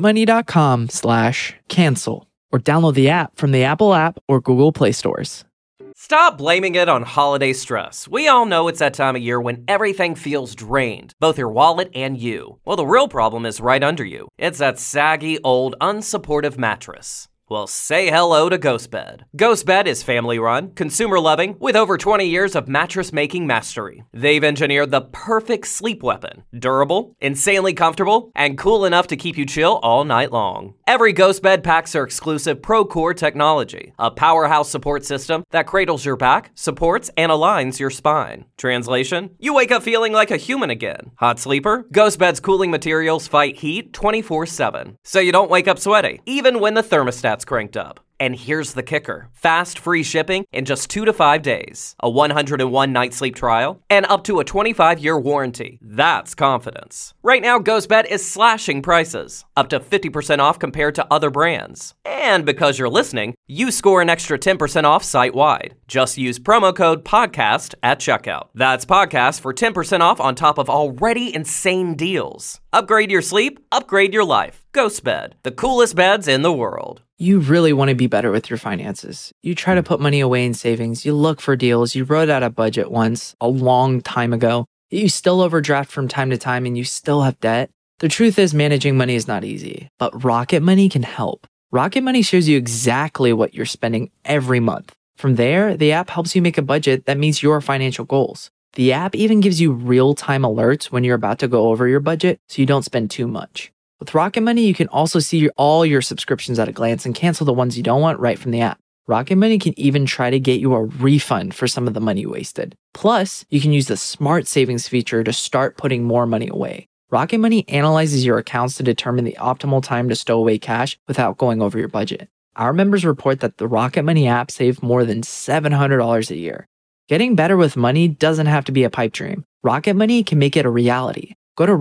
rocketmoney.com/cancel. Or download the app from the Apple app or Google Play stores. Stop blaming it on holiday stress. We all know it's that time of year when everything feels drained, both your wallet and you. Well, the real problem is right under you. It's that saggy, old, unsupportive mattress. Well, say hello to GhostBed. GhostBed is family-run, consumer-loving, with over 20 years of mattress-making mastery. They've engineered the perfect sleep weapon. Durable, insanely comfortable, and cool enough to keep you chill all night long. Every GhostBed packs their exclusive ProCore technology, a powerhouse support system that cradles your back, supports, and aligns your spine. Translation? You wake up feeling like a human again. Hot sleeper? GhostBed's cooling materials fight heat 24/7, so you don't wake up sweaty, even when the thermostat's cranked up. And here's the kicker. Fast, free shipping in just 2 to 5 days, a 101-night sleep trial, and up to a 25-year warranty. That's confidence. Right now, GhostBed is slashing prices, up to 50% off compared to other brands. And because you're listening, you score an extra 10% off site-wide. Just use promo code PODCAST at checkout. That's PODCAST for 10% off on top of already insane deals. Upgrade your sleep, upgrade your life. GhostBed, the coolest beds in the world. You really want to be better with your finances. You try to put money away in savings, you look for deals, you wrote out a budget once, a long time ago, you still overdraft from time to time and you still have debt. The truth is managing money is not easy, but Rocket Money can help. Rocket Money shows you exactly what you're spending every month. From there, the app helps you make a budget that meets your financial goals. The app even gives you real-time alerts when you're about to go over your budget so you don't spend too much. With Rocket Money, you can also see all your subscriptions at a glance and cancel the ones you don't want right from the app. Rocket Money can even try to get you a refund for some of the money you wasted. Plus, you can use the Smart Savings feature to start putting more money away. Rocket Money analyzes your accounts to determine the optimal time to stow away cash without going over your budget. Our members report that the Rocket Money app saved more than $700 a year. Getting better with money doesn't have to be a pipe dream. Rocket Money can make it a reality. Go to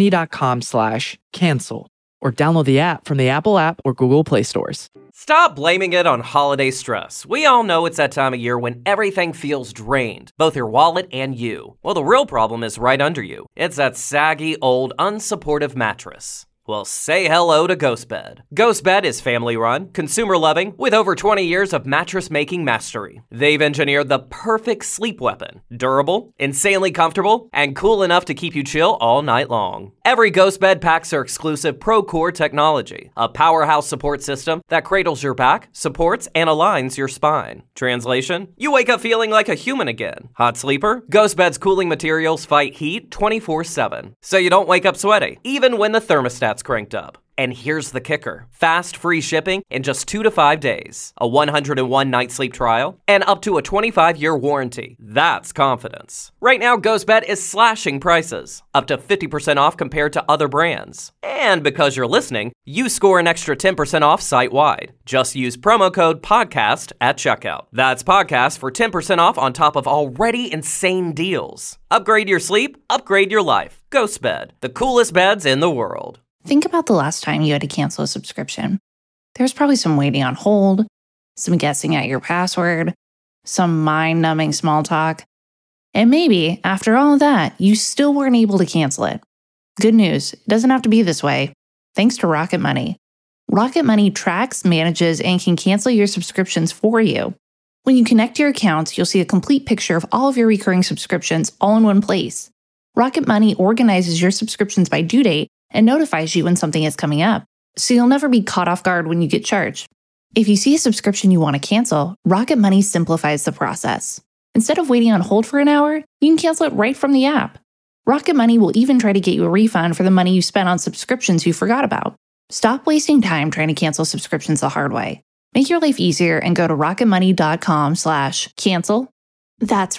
rocketmoney.com/cancel or download the app from the Apple app or Google Play stores. Stop blaming it on holiday stress. We all know it's that time of year when everything feels drained, both your wallet and you. Well, the real problem is right under you. It's that saggy, old, unsupportive mattress. Well, say hello to GhostBed. GhostBed is family-run, consumer-loving, with over 20 years of mattress-making mastery. They've engineered the perfect sleep weapon. Durable, insanely comfortable, and cool enough to keep you chill all night long. Every GhostBed packs their exclusive ProCore technology, a powerhouse support system that cradles your back, supports, and aligns your spine. Translation: you wake up feeling like a human again. Hot sleeper? GhostBed's cooling materials fight heat 24/7, so you don't wake up sweaty, even when the thermostat's cranked up. And here's the kicker: fast, free shipping in just 2 to 5 days, a 101-night sleep trial, and up to a 25-year warranty. That's confidence. Right now, GhostBed is slashing prices, up to 50% off compared to other brands. And because you're listening, you score an extra 10% off site-wide. Just use promo code PODCAST at checkout. That's PODCAST for 10% off on top of already insane deals. Upgrade your sleep, upgrade your life. GhostBed, the coolest beds in the world. Think about the last time you had to cancel a subscription. There's probably some waiting on hold, some guessing at your password, some mind-numbing small talk. And maybe, after all of that, you still weren't able to cancel it. Good news, it doesn't have to be this way. Thanks to Rocket Money. Rocket Money tracks, manages, and can cancel your subscriptions for you. When you connect your accounts, you'll see a complete picture of all of your recurring subscriptions all in one place. Rocket Money organizes your subscriptions by due date and notifies you when something is coming up, so you'll never be caught off guard when you get charged. If you see a subscription you want to cancel, Rocket Money simplifies the process. Instead of waiting on hold for an hour, you can cancel it right from the app. Rocket Money will even try to get you a refund for the money you spent on subscriptions you forgot about. Stop wasting time trying to cancel subscriptions the hard way. Make your life easier and go to rocketmoney.com/cancel. That's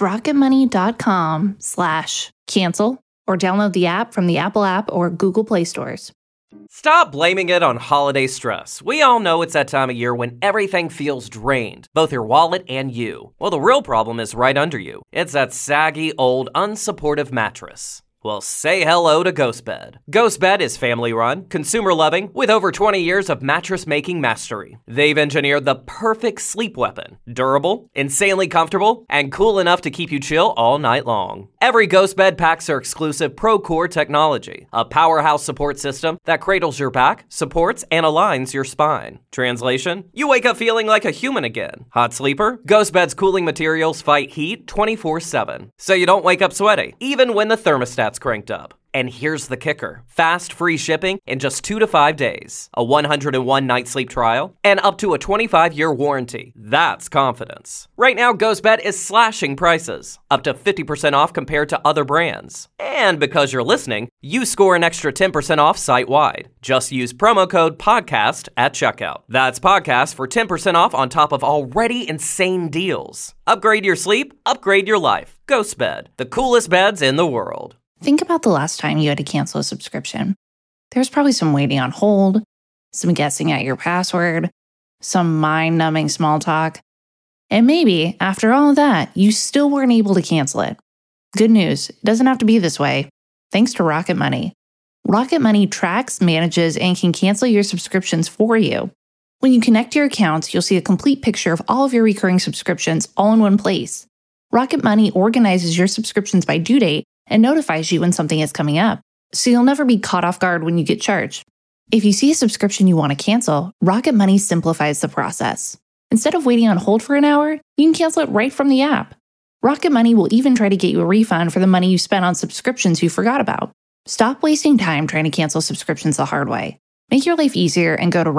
rocketmoney.com/cancel. Or download the app from the Apple App or Google Play stores. Stop blaming it on holiday stress. We all know it's that time of year when everything feels drained, both your wallet and you. Well, the real problem is right under you. It's that saggy, old, unsupportive mattress. Well, say hello to GhostBed. GhostBed is family-run, consumer-loving, with over 20 years of mattress-making mastery. They've engineered the perfect sleep weapon. Durable, insanely comfortable, and cool enough to keep you chill all night long. Every GhostBed packs their exclusive ProCore technology, a powerhouse support system that cradles your back, supports, and aligns your spine. Translation: you wake up feeling like a human again. Hot sleeper? GhostBed's cooling materials fight heat 24/7, so you don't wake up sweaty, even when the thermostat's cranked up. And here's the kicker: fast, free shipping in just 2 to 5 days, a 101-night sleep trial, and up to a 25-year warranty. That's confidence. Right now, GhostBed is slashing prices, up to 50% off compared to other brands. And because you're listening, you score an extra 10% off site-wide. Just use promo code PODCAST at checkout. That's PODCAST for 10% off on top of already insane deals. Upgrade your sleep, upgrade your life. GhostBed, the coolest beds in the world. Think about the last time you had to cancel a subscription. There's probably some waiting on hold, some guessing at your password, some mind-numbing small talk. And maybe, after all of that, you still weren't able to cancel it. Good news, it doesn't have to be this way. Thanks to Rocket Money. Rocket Money tracks, manages, and can cancel your subscriptions for you. When you connect your accounts, you'll see a complete picture of all of your recurring subscriptions all in one place. Rocket Money organizes your subscriptions by due date and notifies you when something is coming up, so you'll never be caught off guard when you get charged. If you see a subscription you want to cancel, Rocket Money simplifies the process. Instead of waiting on hold for an hour, you can cancel it right from the app. Rocket Money will even try to get you a refund for the money you spent on subscriptions you forgot about. Stop wasting time trying to cancel subscriptions the hard way. Make your life easier and go to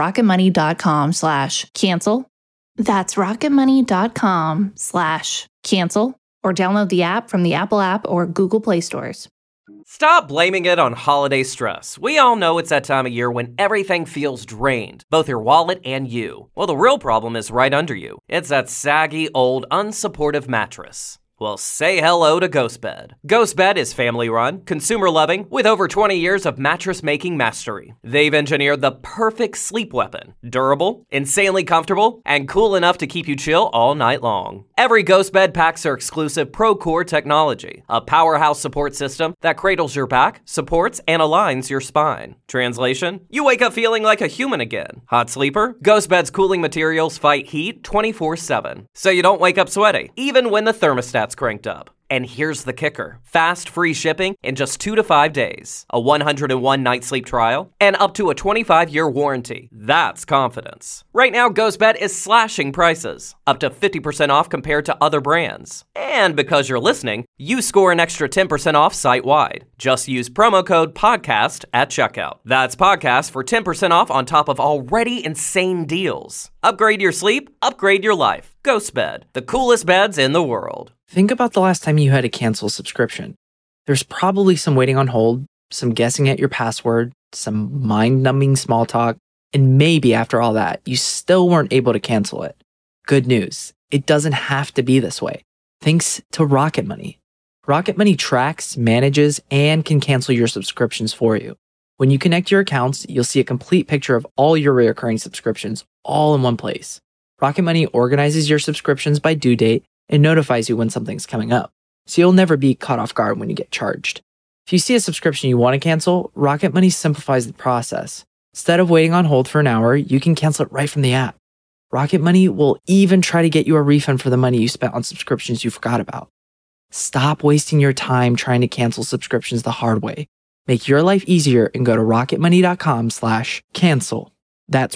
rocketmoney.com/cancel. That's rocketmoney.com/cancel. Or download the app from the Apple App or Google Play stores. Stop blaming it on holiday stress. We all know it's that time of year when everything feels drained, both your wallet and you. Well, the real problem is right under you. It's that saggy, old, unsupportive mattress. Well, say hello to GhostBed. GhostBed is family-run, consumer-loving, with over 20 years of mattress-making mastery. They've engineered the perfect sleep weapon. Durable, insanely comfortable, and cool enough to keep you chill all night long. Every GhostBed packs their exclusive ProCore technology, a powerhouse support system that cradles your back, supports, and aligns your spine. Translation: you wake up feeling like a human again. Hot sleeper? GhostBed's cooling materials fight heat 24/7, so you don't wake up sweaty, even when the thermostat's cranked up. And here's the kicker. Fast, free shipping in just 2 to 5 days. A 101-night sleep trial, and up to a 25-year warranty. That's confidence. Right now, GhostBed is slashing prices. Up to 50% off compared to other brands. And because you're listening, you score an extra 10% off site-wide. Just use promo code PODCAST at checkout. That's podcast for 10% off on top of already insane deals. Upgrade your sleep, upgrade your life. GhostBed, the coolest beds in the world. Think about the last time you had to cancel a subscription. There's probably some waiting on hold, some guessing at your password, some mind-numbing small talk, and maybe after all that, you still weren't able to cancel it. Good news, it doesn't have to be this way. Thanks to Rocket Money. Rocket Money tracks, manages, and can cancel your subscriptions for you. When you connect your accounts, you'll see a complete picture of all your recurring subscriptions all in one place. Rocket Money organizes your subscriptions by due date and notifies you when something's coming up, so you'll never be caught off guard when you get charged. If you see a subscription you want to cancel, Rocket Money simplifies the process. Instead of waiting on hold for an hour, you can cancel it right from the app. Rocket Money will even try to get you a refund for the money you spent on subscriptions you forgot about. Stop wasting your time trying to cancel subscriptions the hard way. Make your life easier and go to rocketmoney.com/cancel. That's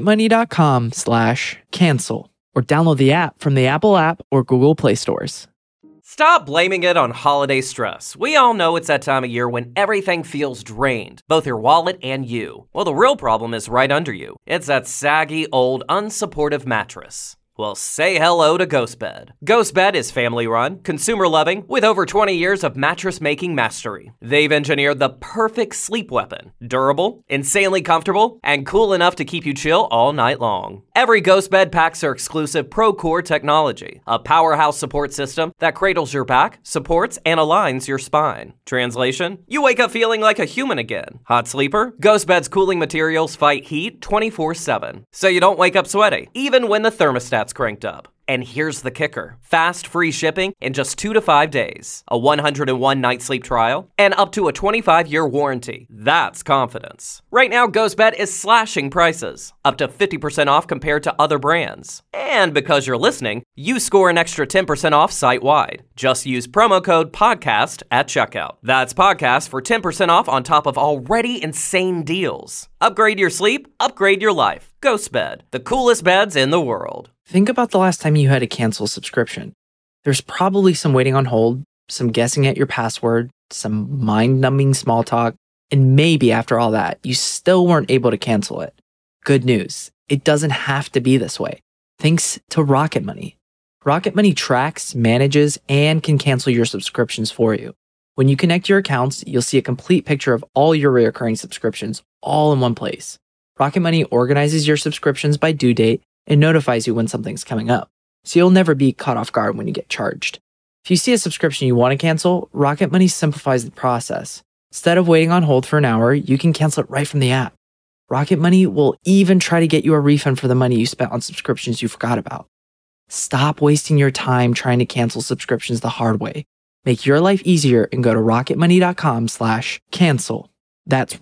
rocketmoney.com/cancel. Or download the app from the Apple app or Google Play stores. Stop blaming it on holiday stress. We all know it's that time of year when everything feels drained, both your wallet and you. Well, the real problem is right under you. It's that saggy, old, unsupportive mattress. Well, say hello to GhostBed. GhostBed is family-run, consumer-loving, with over 20 years of mattress-making mastery. They've engineered the perfect sleep weapon. Durable, insanely comfortable, and cool enough to keep you chill all night long. Every GhostBed packs their exclusive ProCore technology, a powerhouse support system that cradles your back, supports, and aligns your spine. Translation? You wake up feeling like a human again. Hot sleeper? GhostBed's cooling materials fight heat 24/7, so you don't wake up sweaty, even when the thermostat's cranked up. And here's the kicker. Fast, free shipping in just 2 to 5 days. A 101-night sleep trial, and up to a 25-year warranty. That's confidence. Right now, GhostBed is slashing prices. Up to 50% off compared to other brands. And because you're listening, you score an extra 10% off site-wide. Just use promo code PODCAST at checkout. That's podcast for 10% off on top of already insane deals. Upgrade your sleep, upgrade your life. GhostBed, the coolest beds in the world. Think about the last time you had to cancel a subscription. There's probably some waiting on hold, some guessing at your password, some mind-numbing small talk, and maybe after all that, you still weren't able to cancel it. Good news, it doesn't have to be this way. Thanks to Rocket Money. Rocket Money tracks, manages, and can cancel your subscriptions for you. When you connect your accounts, you'll see a complete picture of all your recurring subscriptions all in one place. Rocket Money organizes your subscriptions by due date and notifies you when something's coming up, so you'll never be caught off guard when you get charged. If you see a subscription you want to cancel, Rocket Money simplifies the process. Instead of waiting on hold for an hour, you can cancel it right from the app. Rocket Money will even try to get you a refund for the money you spent on subscriptions you forgot about. Stop wasting your time trying to cancel subscriptions the hard way. Make your life easier and go to rocketmoney.com/cancel. That's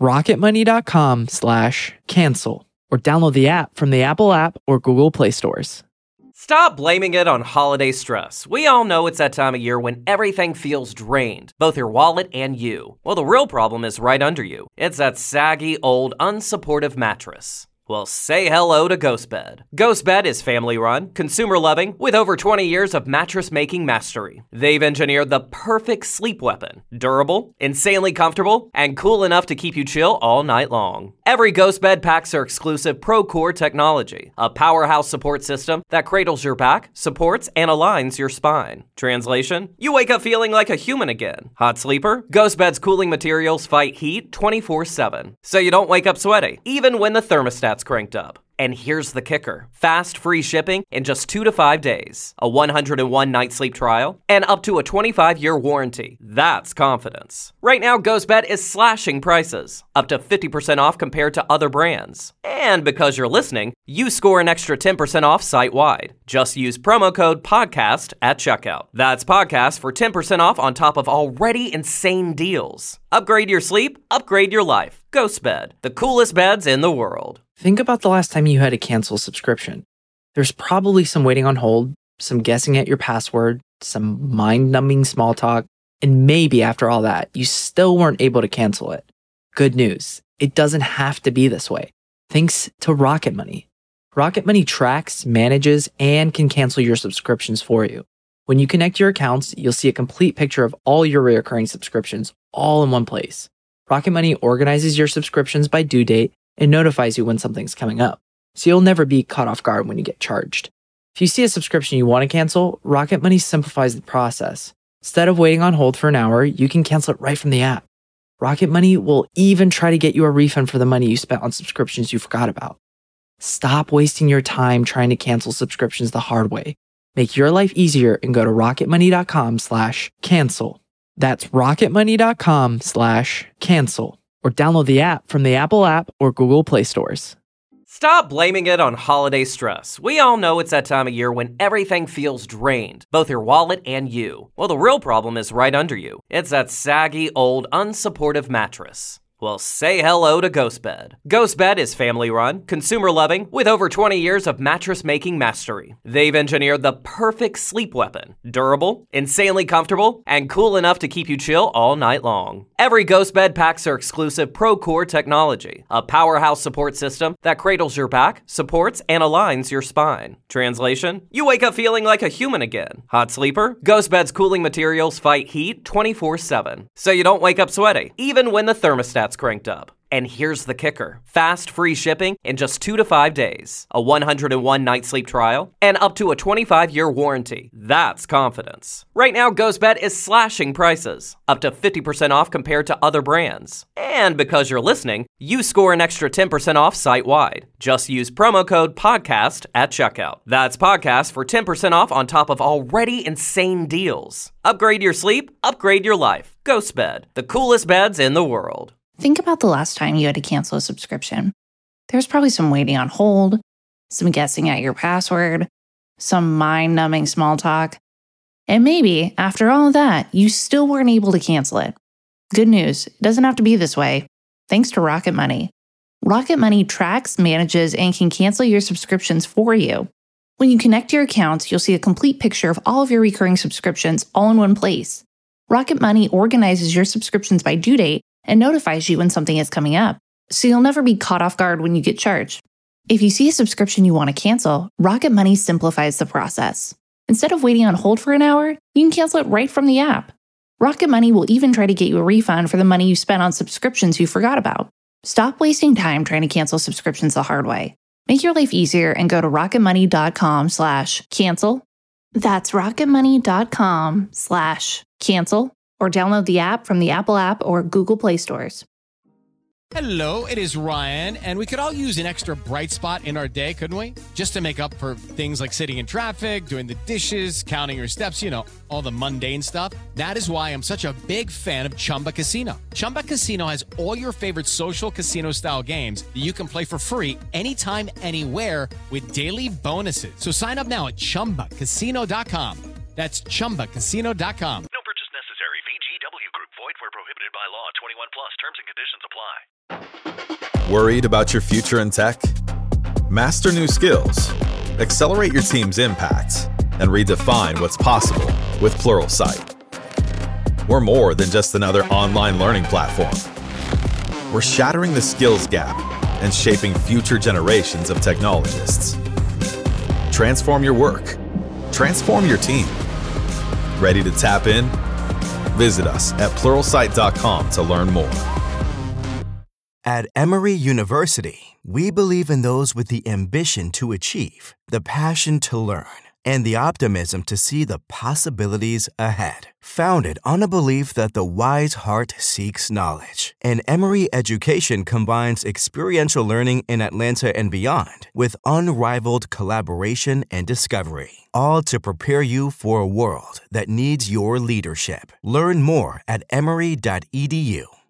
rocketmoney.com/cancel. Or download the app from the Apple app or Google Play stores. Stop blaming it on holiday stress. We all know it's that time of year when everything feels drained, both your wallet and you. Well, the real problem is right under you. It's that saggy, old, unsupportive mattress. Well, say hello to GhostBed. GhostBed is family-run, consumer-loving, with over 20 years of mattress-making mastery. They've engineered the perfect sleep weapon. Durable, insanely comfortable, and cool enough to keep you chill all night long. Every GhostBed packs their exclusive ProCore technology, a powerhouse support system that cradles your back, supports, and aligns your spine. Translation? You wake up feeling like a human again. Hot sleeper? GhostBed's cooling materials fight heat 24/7, so you don't wake up sweaty, even when the thermostat's cranked up. And here's the kicker. Fast, free shipping in just 2 to 5 days. A 101-night sleep trial, and up to a 25-year warranty. That's confidence. Right now, GhostBed is slashing prices. Up to 50% off compared to other brands. And because you're listening, you score an extra 10% off site-wide. Just use promo code PODCAST at checkout. That's podcast for 10% off on top of already insane deals. Upgrade your sleep, upgrade your life. GhostBed, the coolest beds in the world. Think about the last time you had to cancel a subscription. There's probably some waiting on hold, some guessing at your password, some mind-numbing small talk, and maybe after all that, you still weren't able to cancel it. Good news, it doesn't have to be this way. Thanks to Rocket Money. Rocket Money tracks, manages, and can cancel your subscriptions for you. When you connect your accounts, you'll see a complete picture of all your recurring subscriptions all in one place. Rocket Money organizes your subscriptions by due date and notifies you when something's coming up, so you'll never be caught off guard when you get charged. If you see a subscription you want to cancel, Rocket Money simplifies the process. Instead of waiting on hold for an hour, you can cancel it right from the app. Rocket Money will even try to get you a refund for the money you spent on subscriptions you forgot about. Stop wasting your time trying to cancel subscriptions the hard way. Make your life easier and go to rocketmoney.com/cancel. That's rocketmoney.com/cancel. Or download the app from the Apple app or Google Play stores. Stop blaming it on holiday stress. We all know it's that time of year when everything feels drained, both your wallet and you. Well, the real problem is right under you. It's that saggy, old, unsupportive mattress. Well, say hello to GhostBed. GhostBed is family-run, consumer-loving, with over 20 years of mattress-making mastery. They've engineered the perfect sleep weapon. Durable, insanely comfortable, and cool enough to keep you chill all night long. Every GhostBed packs their exclusive ProCore technology, a powerhouse support system that cradles your back, supports, and aligns your spine. Translation? You wake up feeling like a human again. Hot sleeper? GhostBed's cooling materials fight heat 24/7, so you don't wake up sweaty, even when the thermostat's cranked up. And here's the kicker. Fast, free shipping in just 2 to 5 days, a 101-night sleep trial, and up to a 25-year warranty. That's confidence. Right now, GhostBed is slashing prices, up to 50% off compared to other brands. And because you're listening, you score an extra 10% off site-wide. Just use promo code PODCAST at checkout. That's PODCAST for 10% off on top of already insane deals. Upgrade your sleep, upgrade your life. GhostBed, the coolest beds in the world. Think about the last time you had to cancel a subscription. There's probably some waiting on hold, some guessing at your password, some mind-numbing small talk, and maybe, after all of that, you still weren't able to cancel it. Good news, it doesn't have to be this way. Thanks to Rocket Money. Rocket Money tracks, manages, and can cancel your subscriptions for you. When you connect your accounts, you'll see a complete picture of all of your recurring subscriptions all in one place. Rocket Money organizes your subscriptions by due date and notifies you when something is coming up, so you'll never be caught off guard when you get charged. If you see a subscription you want to cancel, Rocket Money simplifies the process. Instead of waiting on hold for an hour, you can cancel it right from the app. Rocket Money will even try to get you a refund for the money you spent on subscriptions you forgot about. Stop wasting time trying to cancel subscriptions the hard way. Make your life easier and go to rocketmoney.com/cancel. That's rocketmoney.com/cancel. Or download the app from the Apple app or Google Play stores. Hello, it is Ryan, and we could all use an extra bright spot in our day, couldn't we? Just to make up for things like sitting in traffic, doing the dishes, counting your steps, all the mundane stuff. That is why I'm such a big fan of Chumba Casino. Chumba Casino has all your favorite social casino-style games that you can play for free anytime, anywhere with daily bonuses. So sign up now at ChumbaCasino.com. That's ChumbaCasino.com. No purchase necessary. VGW Group. Void where prohibited by law. 21 plus. Terms and conditions apply. Worried about your future in tech? Master new skills, accelerate your team's impact, and redefine what's possible with Pluralsight. We're more than just another online learning platform. We're shattering the skills gap and shaping future generations of technologists. Transform your work. Transform your team. Ready to tap in? Visit us at Pluralsight.com to learn more. At Emory University, we believe in those with the ambition to achieve, the passion to learn, and the optimism to see the possibilities ahead. Founded on a belief that the wise heart seeks knowledge, and Emory education combines experiential learning in Atlanta and beyond with unrivaled collaboration and discovery, all to prepare you for a world that needs your leadership. Learn more at emory.edu.